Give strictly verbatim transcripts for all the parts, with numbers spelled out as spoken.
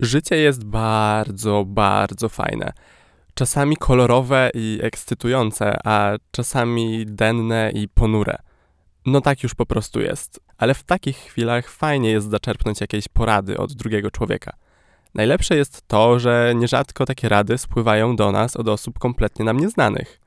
Życie jest bardzo, bardzo fajne. Czasami kolorowe i ekscytujące, a czasami denne i ponure. No tak już po prostu jest. Ale w takich chwilach fajnie jest zaczerpnąć jakieś porady od drugiego człowieka. Najlepsze jest to, że nierzadko takie rady spływają do nas od osób kompletnie nam nieznanych.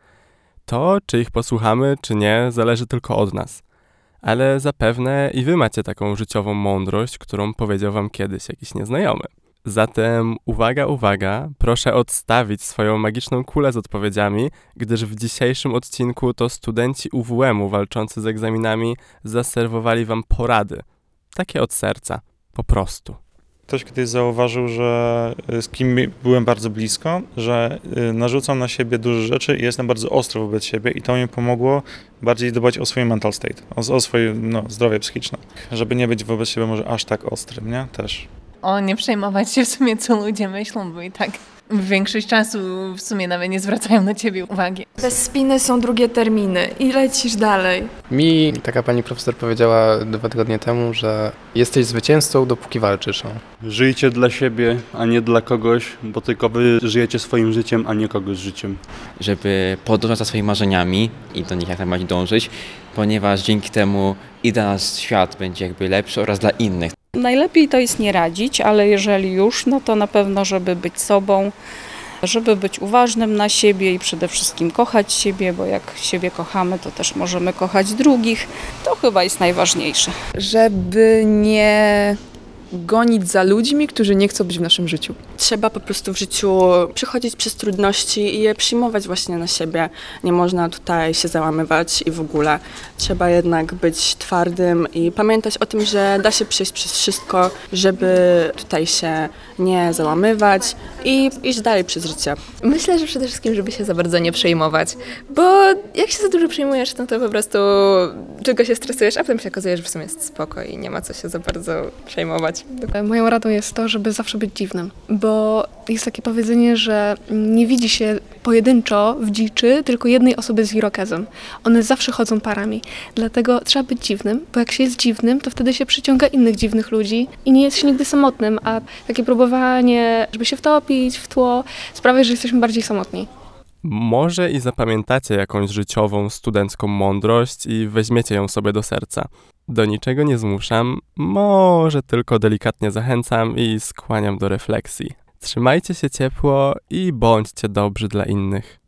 To, czy ich posłuchamy, czy nie, zależy tylko od nas. Ale zapewne i wy macie taką życiową mądrość, którą powiedział wam kiedyś jakiś nieznajomy. Zatem uwaga, uwaga, proszę odstawić swoją magiczną kulę z odpowiedziami, gdyż w dzisiejszym odcinku to studenci U W M-u walczący z egzaminami zaserwowali wam porady. Takie od serca, po prostu. Ktoś kiedyś zauważył, że z kim byłem bardzo blisko, że narzucam na siebie duże rzeczy i jestem bardzo ostry wobec siebie i to mi pomogło bardziej dbać o swój mental state, o, o swoje no, zdrowie psychiczne, żeby nie być wobec siebie może aż tak ostrym, nie? Też. O, nie przejmować się w sumie, co ludzie myślą, bo i tak większość czasu w sumie nawet nie zwracają na ciebie uwagi. Bez spiny są drugie terminy i lecisz dalej. Mi taka pani profesor powiedziała dwa tygodnie temu, że jesteś zwycięzcą, dopóki walczysz. O. Żyjcie dla siebie, a nie dla kogoś, bo tylko wy żyjecie swoim życiem, a nie kogoś życiem. Żeby podążać za swoimi marzeniami i do nich jak najbardziej dążyć, ponieważ dzięki temu i dla nas świat będzie jakby lepszy oraz dla innych. Najlepiej to jest nie radzić, ale jeżeli już, no to na pewno, żeby być sobą, żeby być uważnym na siebie i przede wszystkim kochać siebie, bo jak siebie kochamy, to też możemy kochać drugich. To chyba jest najważniejsze. Żeby nie gonić za ludźmi, którzy nie chcą być w naszym życiu. Trzeba po prostu w życiu przechodzić przez trudności i je przyjmować właśnie na siebie. Nie można tutaj się załamywać i w ogóle. Trzeba jednak być twardym i pamiętać o tym, że da się przejść przez wszystko, żeby tutaj się nie załamywać i iść dalej przez życie. Myślę, że przede wszystkim, żeby się za bardzo nie przejmować, bo jak się za dużo przejmujesz, no to po prostu tylko się stresujesz, a potem się okazuje, że w sumie jest spoko i nie ma co się za bardzo przejmować. Moją radą jest to, żeby zawsze być dziwnym, bo jest takie powiedzenie, że nie widzi się pojedynczo w dziczy tylko jednej osoby z irokezem. One zawsze chodzą parami, dlatego trzeba być dziwnym, bo jak się jest dziwnym, to wtedy się przyciąga innych dziwnych ludzi i nie jest się nigdy samotnym, a takie próbowanie, żeby się wtopić w tło, sprawia, że jesteśmy bardziej samotni. Może i zapamiętacie jakąś życiową, studencką mądrość i weźmiecie ją sobie do serca. Do niczego nie zmuszam, może tylko delikatnie zachęcam i skłaniam do refleksji. Trzymajcie się ciepło i bądźcie dobrzy dla innych.